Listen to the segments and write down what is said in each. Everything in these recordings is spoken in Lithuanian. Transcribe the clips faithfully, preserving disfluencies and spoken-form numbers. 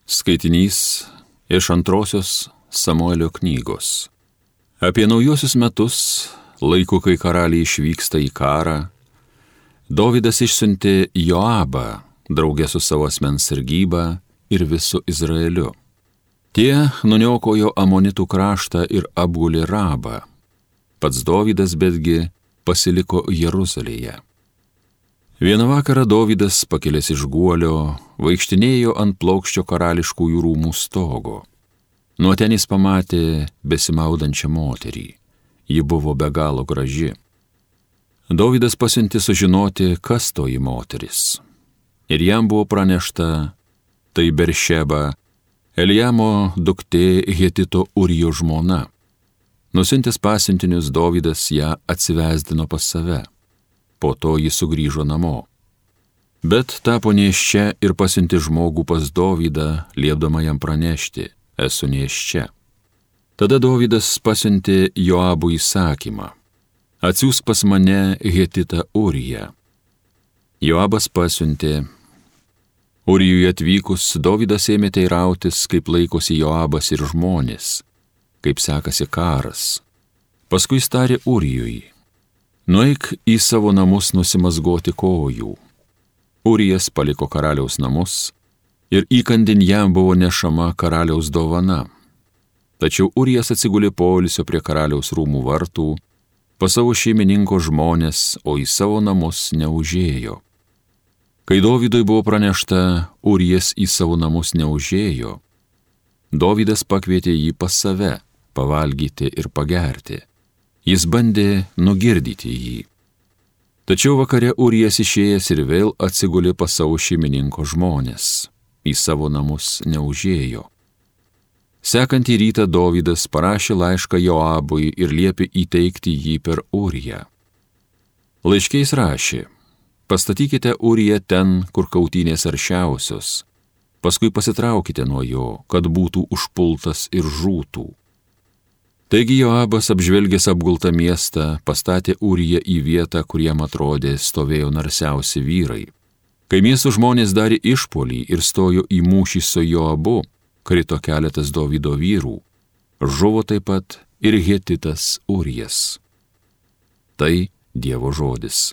Skaitinys iš antrosios Samuelio knygos. Apie naujuosius metus, laiku, kai karaliai išvyksta į karą, Dovydas išsiuntė Joabą draugę su savo asmens sargyba ir visu Izraeliu. Tie nuniokojo Amonitų kraštą ir apgulė Rabą. Pats Dovydas betgi pasiliko Jeruzalėje. Vieną vakarą Dovydas, pakilęs iš guolio, vaikštinėjo ant plokščio karališkųjų rūmų stogo. Nuo ten jis pamatė besimaudančią moterį. Ji buvo be galo graži. Dovydas pasiuntė sužinoti, kas toji moteris. Ir jam buvo pranešta, tai Beršeba, Eliamo duktė Hetito Urijo žmona. Nusiuntęs pasiuntinius, Dovydas ją atsivesdino pas save. Po to jis sugrįžo namo. Bet tapo nėščia ir pasiuntė žmogų pas Dovydą, liepdama jam pranešti, esu nėščia. Tada Dovydas pasiuntė Joabų įsakymą, atsiųsk pas mane Hetitą Uriją. Joabas pasiuntė. Urijui atvykus, Dovydas ėmė teirautis, kaip laikosi Joabas ir žmonės, kaip sekasi karas. Paskui jis tarė Urijui, nueik į savo namus nusimazgoti kojų. Urijas paliko karaliaus namus ir įkandin jam buvo nešama karaliaus dovana. Tačiau Urijas atsigulė poilsio prie karaliaus rūmų vartų, pas savo šeimininko žmonės, o į savo namus neužėjo. Kai Dovydui buvo pranešta, Urijas į savo namus neužėjo, Dovydas pakvietė jį pas save, pavalgyti ir pagerti. Jis bandė nugirdyti jį. Tačiau vakare Urijas išėjęs ir vėl atsigulė pas savo šeimininko žmonės. Į savo namus neužėjo. Sekantį rytą Dovydas parašė laišką Joabui ir liepė įteikti jį per Uriją. Laiške jis rašė, pastatykite Uriją ten, kur kautynės aršiausios, paskui pasitraukite nuo jo, kad būtų užpultas ir žūtų. Taigi Joabas, apžvelgęs apgultą miestą, pastatė Uriją į vietą, kur jam atrodė stovėjo narsiausi vyrai. Kai miesto žmonės darė išpuolį ir stojo į mūšį su Joabu, krito keletas Dovydo vyrų. Žuvo taip pat ir Hetitas Urijas. Tai Dievo žodis.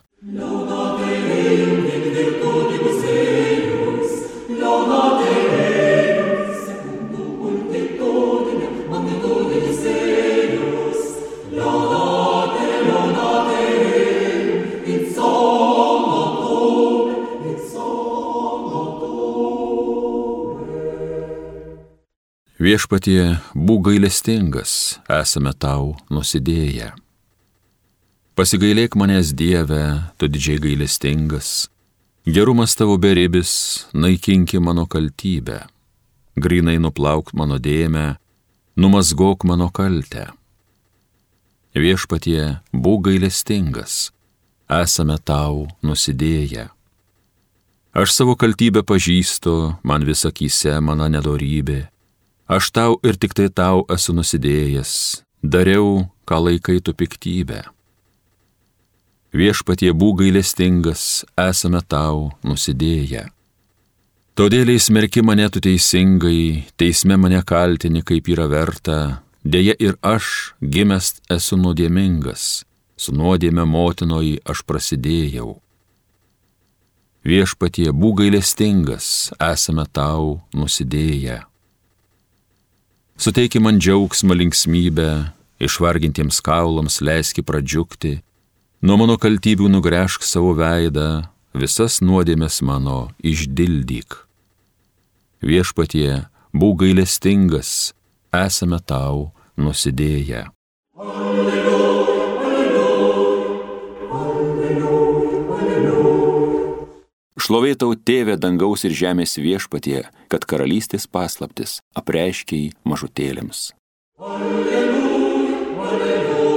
Viešpatie, būk gailestingas, esame tau nusidėję. Pasigailėk manęs, Dieve, tu didžiai gailestingas. Gerumas tavo beribis, naikinki mano kaltybę. Grynai nuplauk mano dėmę, numazgok mano kaltę. Viešpatie, būk gailestingas, esame tau nusidėję. Aš savo kaltybę pažįstu, man vis akyse mano nedorybė. Aš tau ir tik tai tau esu nusidėjęs, dariau, ką laikai tu piktybę. Viešpatie, būk gailestingas, esame tau nusidėję. Todėl įsmerki mane tu teisingai, teisme mane kaltini, kaip yra verta, deja ir aš, gimęs, esu nuodėmingas, su nuodėme motinoji aš prasidėjau. Viešpatie, būk gailestingas, esame tau nusidėję. Suteiki man džiaugsmą linksmybę, išvargintiems kaulams leiski pradžiugti, nuo mano kaltybių nugręžk savo veidą, visas nuodėmes mano išdildyk. Viešpatie, būk gailestingas, esame tau nusidėję. Alleluja, alleluja, alleluja, alleluja. Šlovė tau, Tėve, dangaus ir žemės viešpatie, kad karalystės paslaptis apreiškei mažutėlėms. Alleluja, alleluja.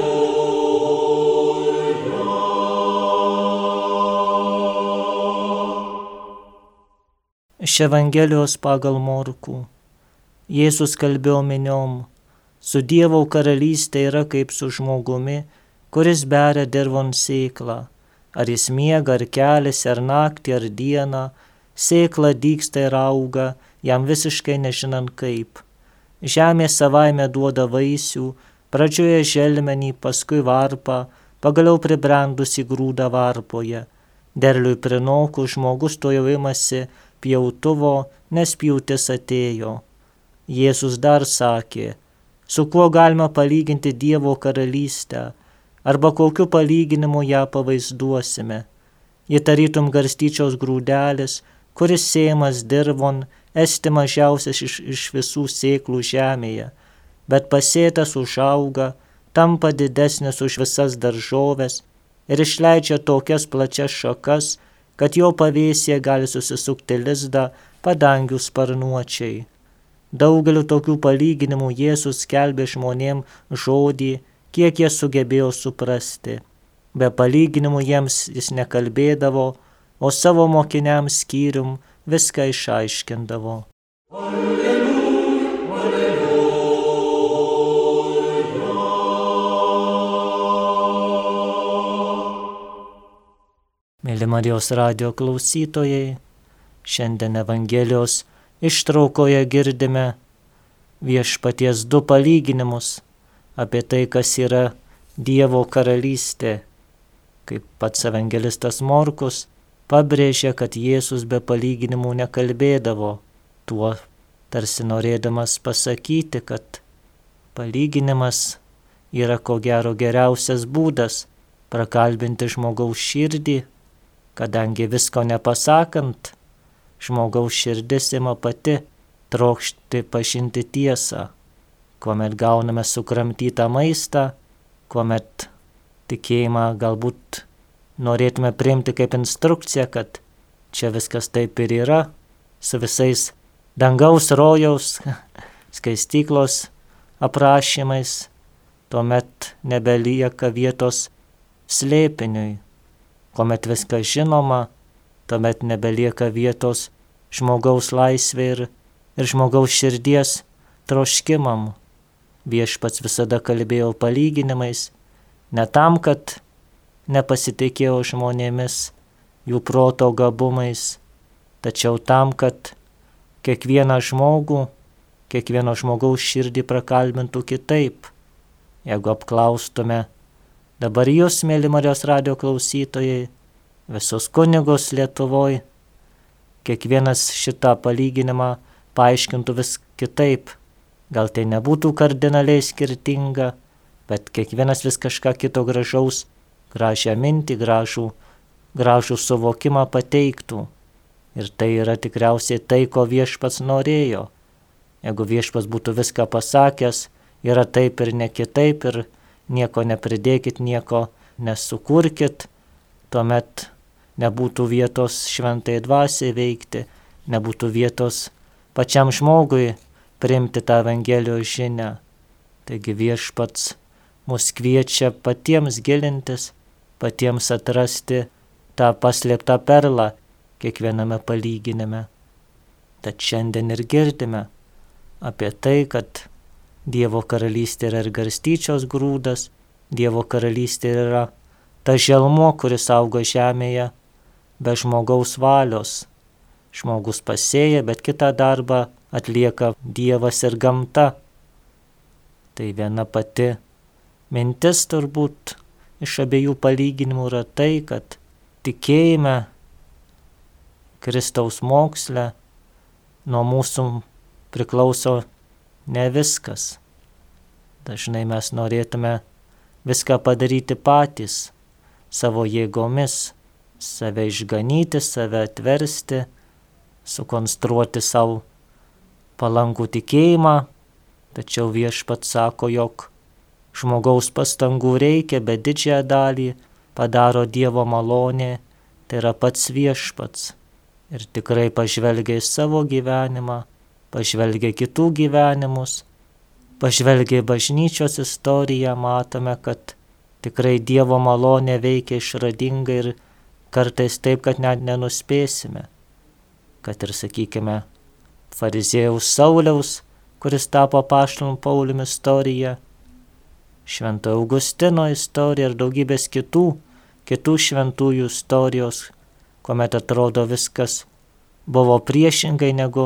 Iš Evangelijos pagal Morkų. Jėzus kalbėjo miniom, su Dievo karalystė yra kaip su žmogumi, kuris beria dirvon sėklą. Ar jis miega, ar keliasi, ar naktį, ar dieną, sėkla dygsta ir auga, jam visiškai nežinant kaip. Žemė savaime duoda vaisių, pradžioje želmenį, paskui varpą, pagaliau pribrendusi grūdą varpoje. Derliui prinokus žmogus to jau imasi pjautuvo, nes pjūtis atėjo. Jėzus dar sakė, su kuo galima palyginti Dievo karalystę, arba kokiu palyginimu ją pavaizduosime. Ji tarytum garstyčios grūdelis, kuris sėjamas dirvon, esti mažiausias iš, iš visų sėklų žemėje, bet pasėtas užauga, tampa didesnis už visas daržoves ir išleidžia tokias plačias šakas, kad jo pavėsyje gali susisukti lizdą padangių sparnuočiai. Daugeliu tokių palyginimų Jėzus skelbė žmonėm žodį, kiek jie sugebėjo suprasti. Be palyginimų jiems jis nekalbėdavo, o savo mokiniams skyrium viską išaiškindavo. Alleluja, alleluja. Mėly Marijos radijo klausytojai, šiandien Evangelijos ištraukoje girdime Viešpaties du palyginimus apie tai, kas yra Dievo karalystė. Kaip pats evangelistas Morkus pabrėžia, kad Jėzus be palyginimų nekalbėdavo, tuo tarsi norėdamas pasakyti, kad palyginimas yra ko gero geriausias būdas prakalbinti žmogaus širdį, kadangi visko nepasakant, žmogaus širdis ima pati trokšti pažinti tiesą, kuomet gauname sukramtytą maistą, kuomet tikėjimą galbūt norėtume priimti kaip instrukciją, kad čia viskas taip ir yra, su visais dangaus rojaus skaistyklos aprašymais, tuomet nebelieka vietos slėpiniui. Kuomet viskas žinoma, tuomet nebelieka vietos žmogaus laisvė ir, ir žmogaus širdies troškimam. Viešpats visada kalbėjo palyginimais, ne tam, kad nepasitikėjo žmonėmis, jų proto gabumais, tačiau tam, kad kiekvieną žmogų, kiekvieno žmogaus širdį prakalbintų kitaip. Jeigu apklaustume dabar jūs, mėly Marijos radijo klausytojai, visus kunigus Lietuvoj, kiekvienas šitą palyginimą paaiškintų vis kitaip. Gal tai nebūtų kardinaliai skirtinga, bet kiekvienas vis kažką kito gražaus, gražią mintį, gražų, gražų suvokimą pateiktų. Ir tai yra tikriausiai tai, ko Viešpats norėjo. Jeigu Viešpats būtų viską pasakęs, yra taip ir ne kitaip, ir nieko nepridėkit, nieko nesukurkit, tuomet nebūtų vietos šventai dvasiai veikti, nebūtų vietos pačiam žmogui priimti tą Evangelijos žinią. Taigi Viešpats mus kviečia patiems gilintis, patiems atrasti tą paslėptą perlą kiekviename palyginime. Tad šiandien ir girdime apie tai, kad Dievo karalystė yra ir garstyčios grūdas, Dievo karalystė yra ta želmuo, kuris auga žemėje be žmogaus valios. Žmogus pasėja, bet kitą darbą atlieka Dievas ir gamta. Tai viena pati mintis turbūt iš abiejų palyginimų yra tai, kad tikėjime Kristaus moksle nuo mūsų priklauso ne viskas. Dažnai mes norėtume viską padaryti patys, savo jėgomis, save išganyti, save atversti, sukonstruoti savo palankų tikėjimą, tačiau Viešpats sako, jog žmogaus pastangų reikia, bet didžiąją dalį padaro Dievo malonė, tai yra pats Viešpats. Ir tikrai pažvelgia į savo gyvenimą, pažvelgia kitų gyvenimus, pažvelgia į bažnyčios istoriją, matome, kad tikrai Dievo malonė veikia išradingai ir kartais taip, kad net nenuspėsime. Kad ir, sakykime, fariziejaus Sauliaus, kuris tapo apaštaliu Pauliumi istorija, Šventojo Augustino istorija ir daugybės kitų, kitų šventųjų istorijos, kuomet atrodo viskas buvo priešingai negu,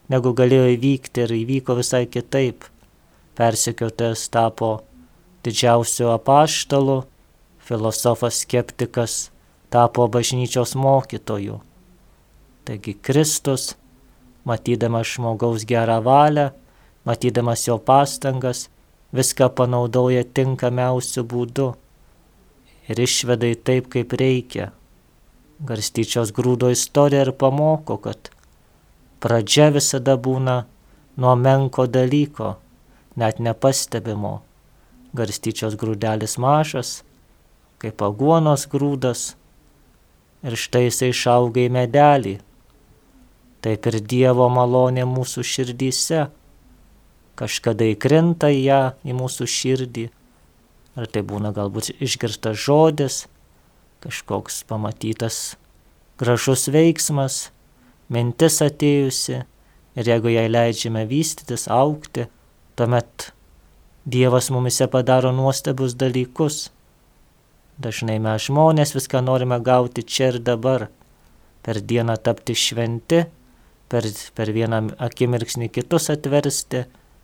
negu galėjo įvykti ir įvyko visai kitaip. Persekiotojas tapo didžiausiu apaštalu, filosofas skeptikas tapo bažnyčios mokytoju. Taigi Kristus, matydamas žmogaus gerą valią, matydamas jo pastangas, viską panaudoja tinkamiausiu būdu ir išveda į taip, kaip reikia. Garstyčios grūdo istorija ir pamoko, kad pradžia visada būna nuo menko dalyko, net nepastebimo. Garstyčios grūdelis mažas, kaip aguonos grūdas, ir štai jisai išauga į medelį. Taip ir Dievo malonė mūsų širdyse. Kažkada įkrinta į ją, į mūsų širdį. Ar tai būna galbūt išgirstas žodis, kažkoks pamatytas gražus veiksmas, mintis atėjusi, ir jeigu jai leidžiame vystytis, augti, tuomet Dievas mumise padaro nuostabius dalykus. Dažnai mes žmonės viską norime gauti čia ir dabar, per dieną tapti šventi, per, per vieną akimirksnį kitus atversti,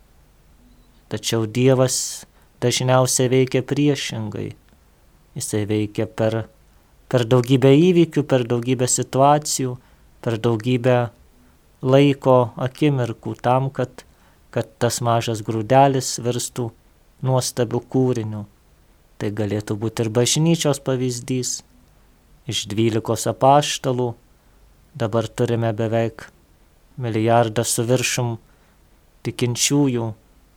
tačiau Dievas dažniausiai veikia priešingai. Jisai veikia per, per daugybę įvykių, per daugybę situacijų, per daugybę laiko akimirkų tam, kad, kad tas mažas grūdelis virstų nuostabiu kūriniu. Tai galėtų būti ir bažnyčios pavyzdys. Iš dvylikos apaštalų dabar turime beveik milijardą su viršum tikinčiųjų.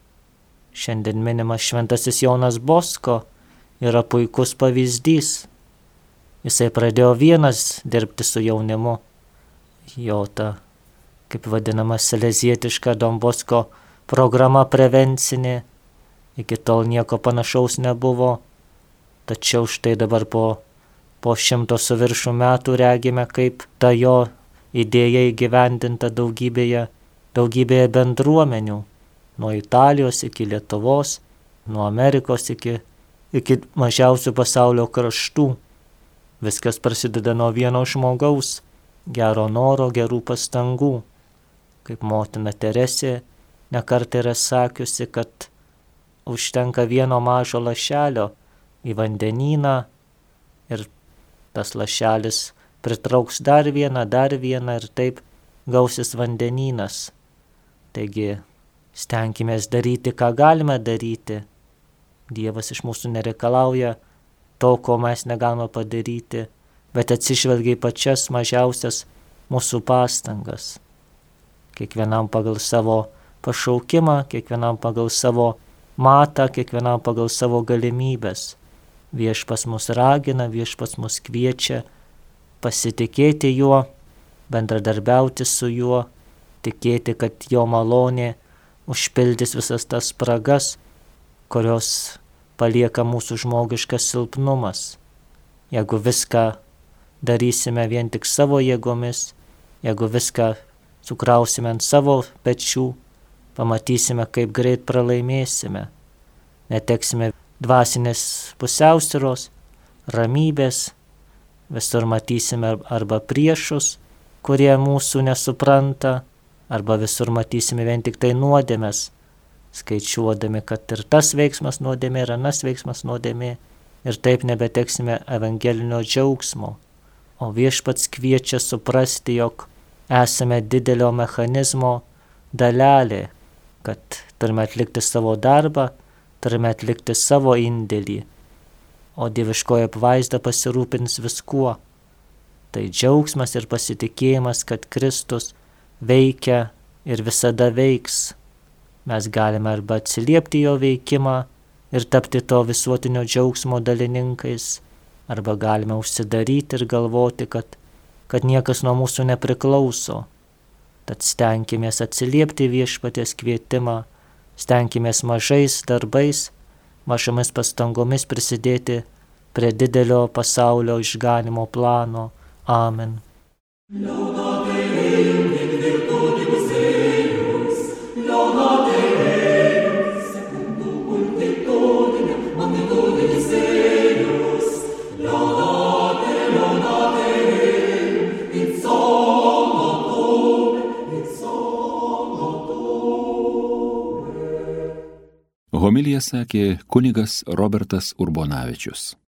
Šiandien minimas šventasis Jonas Bosko yra puikus pavyzdys. Jisai pradėjo vienas dirbti su jaunimu. Jo ta, kaip vadinama, salezietiška Don Bosko programa prevencinė. Iki tol nieko panašaus nebuvo. Tačiau štai dabar po, po šimto su viršų metų regime, kaip ta jo idėja įgyvendinta daugybėje, daugybėje bendruomenių. Nuo Italijos iki Lietuvos, nuo Amerikos iki, iki mažiausių pasaulio kraštų. Viskas prasideda nuo vieno žmogaus, gero noro, gerų pastangų. Kaip motina Teresė nekartą yra sakiusi, kad užtenka vieno mažo lašelio į vandenyną ir tas lašelis pritrauks dar vieną, dar vieną ir taip gausis vandenynas. Taigi stenkimės daryti, ką galime daryti. Dievas iš mūsų nereikalauja to, ko mes negalime padaryti, bet atsižvelgia į pačias mažiausias mūsų pastangas. Kiekvienam pagal savo pašaukimą, kiekvienam pagal savo matą, kiekvienam pagal savo galimybės. Viešpats mus ragina, viešpats mus kviečia pasitikėti juo, bendradarbiauti su juo, tikėti, kad jo malonė užpildys visas tas spragas, kurios palieka mūsų žmogiškas silpnumas. Jeigu viską darysime vien tik savo jėgomis, jeigu viską sukrausime ant savo pečių, pamatysime, kaip greit pralaimėsime. Neteksime dvasinės pusiausvyros, ramybės, visur matysime arba priešus, kurie mūsų nesupranta, arba visur matysime vien tik tai nuodėmes, skaičiuodami, kad ir tas veiksmas nuodėmė, ir anas veiksmas nuodėmė, ir taip nebeteksime evangelinio džiaugsmo. O viešpats kviečia suprasti, jog esame didelio mechanizmo dalelė, kad turime atlikti savo darbą, turime atlikti savo indėlį, o dieviškoji apvaizda pasirūpins viskuo. Tai džiaugsmas ir pasitikėjimas, kad Kristus veikia ir visada veiks. Mes galime arba atsiliepti jo veikimą ir tapti to visuotinio džiaugsmo dalininkais, arba galime užsidaryti ir galvoti, kad, kad niekas nuo mūsų nepriklauso. Tad stenkimės atsiliepti viešpaties kvietimą, stenkimės mažais darbais, mažomis pastangomis prisidėti prie didelio pasaulio išganimo plano. Amen. Homiliją sakė kunigas Robertas Urbonavičius.